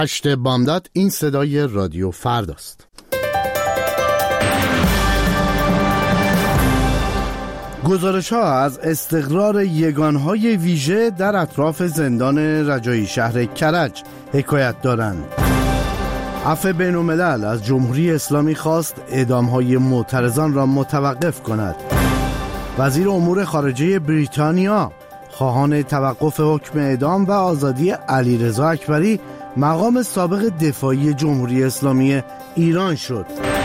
8 بامداد. این صدای رادیو فرداست. گزارش‌ها از استقرار یگان‌های ویژه در اطراف زندان رجایی شهر کرج حکایت دارند. عفو بین‌الملل از جمهوری اسلامی خواست اعدام‌های معترضان را متوقف کند. وزیر امور خارجه بریتانیا خواهان توقف حکم اعدام و آزادی علیرضا اکبری، مقام سابق دفاعی جمهوری اسلامی ایران شد.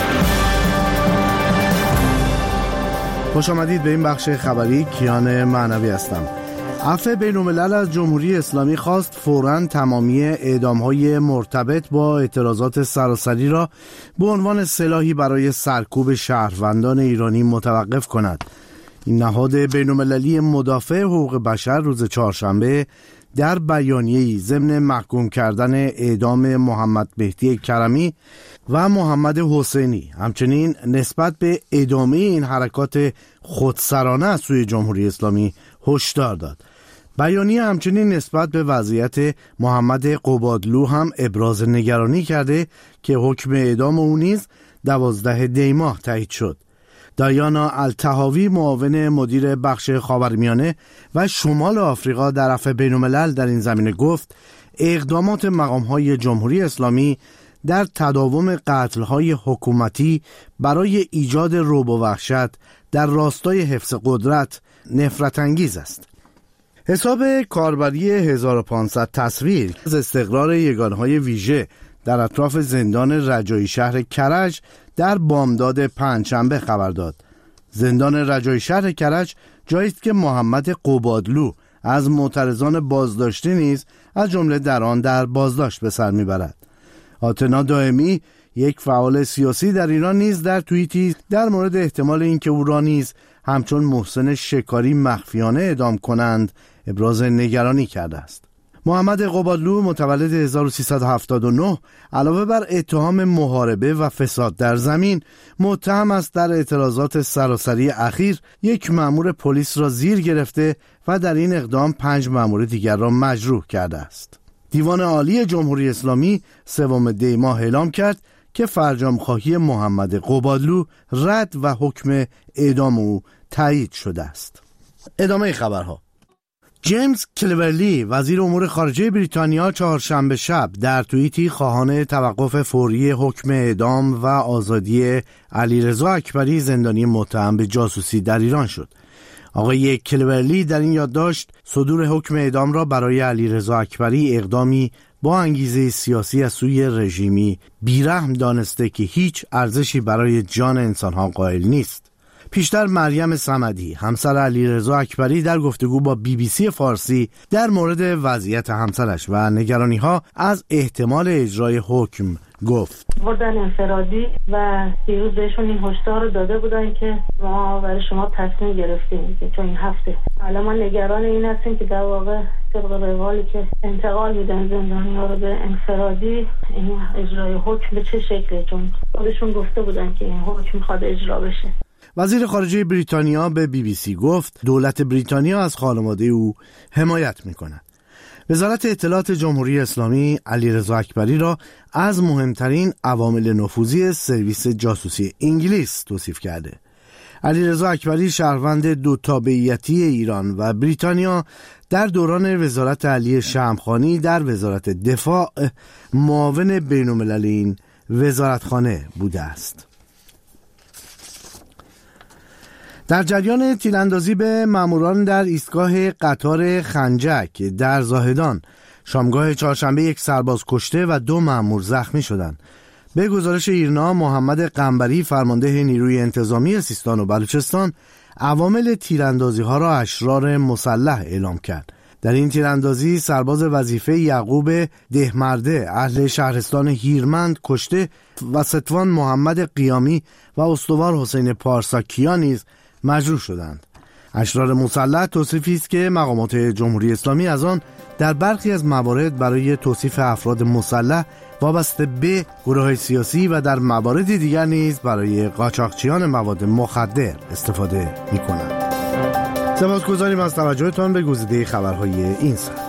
خوش آمدید به این بخش خبری. کیان معنوی هستم. عفو بین‌الملل از جمهوری اسلامی خواست فوراً تمامی اعدام‌های مرتبط با اعتراضات سراسری را به عنوان سلاحی برای سرکوب شهروندان ایرانی متوقف کند. این نهاد بین‌المللی مدافع حقوق بشر روز چهارشنبه در بیانیه‌ای ضمن محکوم کردن اعدام محمد مهدی کرمی و محمد حسینی، همچنین نسبت به ادامه این حرکات خودسرانه از سوی جمهوری اسلامی هشدار داد. بیانیه همچنین نسبت به وضعیت محمد قبادلو هم ابراز نگرانی کرده که حکم اعدام او نیز 12 دی ماه تایید شد. دایانا الطحاوی، معاون مدیر بخش خاورمیانه و شمال آفریقا در عفو بین‌الملل، در این زمینه گفت اقدامات مقام‌های جمهوری اسلامی در تداوم قتل‌های حکومتی برای ایجاد رعب و وحشت در راستای حفظ قدرت نفرت انگیز است. حساب کاربری 1500 تصویر از استقرار یگانه‌های ویژه در اطراف زندان رجایی شهر کرج در بامداد پنجشنبه خبر داد. زندان رجایی شهر کرج جایی است که محمد قبادلو از معترضان بازداشته نیز از جمله در آن در بازداشت به سر میبرد. آتنا دائمی، یک فعال سیاسی در ایران، نیز در توییتی در مورد احتمال اینکه او را نیز همچون محسن شکاری مخفیانه اعدام کنند ابراز نگرانی کرده است. محمد قبادلو، متولد 1379، علاوه بر اتهام محاربه و فساد در زمین، متهم است در اعتراضات سراسری اخیر یک مأمور پلیس را زیر گرفته و در این اقدام 5 مأمور دیگر را مجروح کرده است. دیوان عالی جمهوری اسلامی 3 دی ماه اعلام کرد که فرجام‌خواهی محمد قبادلو رد و حکم اعدام او تایید شده است. ادامه خبرها. جیمز کلیورلی، وزیر امور خارجه بریتانیا، چهارشنبه شب در توییتی خواهان توقف فوری حکم اعدام و آزادی علیرضا اکبری، زندانی متهم به جاسوسی در ایران شد. آقای کلیورلی در این یادداشت صدور حکم اعدام را برای علیرضا اکبری اقدامی با انگیزه سیاسی از سوی رژیمی بیرحم دانسته که هیچ ارزشی برای جان انسانها قائل نیست. پیشتر مریم صمدی، همسر علیرضا اکبری، در گفتگو با BBC فارسی در مورد وضعیت همسرش و نگرانی‌ها از احتمال اجرای حکم گفت: بردن انفرادی و دیروز بهشون این هشدار رو داده بودن که ما برای شما تصمیم گرفتیم که چون این هفته حالا ما نگران این هستیم که در واقع طبق روالی که انتقال میدن زندانی‌ها رو به انفرادی، این اجرای حکم به چه شکله، چون خودشون گفته بودن که این حکم میخواد اجرا بشه. وزیر خارجه بریتانیا به BBC گفت دولت بریتانیا از خانواده او حمایت می‌کند. وزارت اطلاعات جمهوری اسلامی علیرضا اکبری را از مهمترین عوامل نفوذی سرویس جاسوسی انگلیس توصیف کرده. علیرضا اکبری، شهروند 2 تابعیتی ایران و بریتانیا، در دوران وزارت علی شمخانی در وزارت دفاع معاون بین‌المللی این وزارتخانه بوده است. در جریان تیراندازی به ماموران در ایستگاه قطار خنجک در زاهدان، شامگاه چهارشنبه 1 سرباز کشته و 2 مامور زخمی شدند. به گزارش ایرنا، محمد قنبری، فرمانده نیروی انتظامی سیستان و بلوچستان، عوامل تیراندازی ها را اشرار مسلح اعلام کرد. در این تیراندازی سرباز وظیفه یعقوب دهمرده، اهل شهرستان هیرمند، کشته و ستوان محمد قیامی و استوار حسین پارساکیا نیز مجروح شدند. اشرار مسلح توصیفی است که مقامات جمهوری اسلامی از آن در برخی از موارد برای توصیف افراد مسلح وابسته به گروه‌های سیاسی و در موارد دیگر نیز برای قاچاقچیان مواد مخدر استفاده می‌کنند. سپاسگزاریم از توجهتان به گزیده خبرهای این ساعت.